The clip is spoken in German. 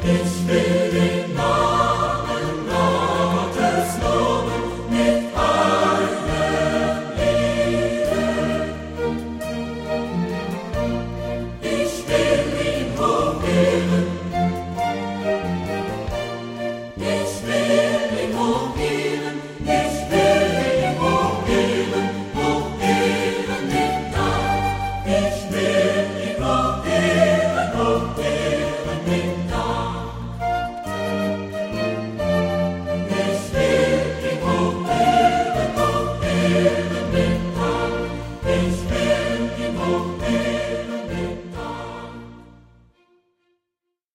Ich will den Namen Gottes loben mit einem Lied. Ich will ihn hochheben. Ich will ihn hochheben. Ich will ihn hochheben. Hochheben mit Dank. Ich will ihn hochheben. Hochheben mit Dank. Ich will ihn hochheben. Hochheben.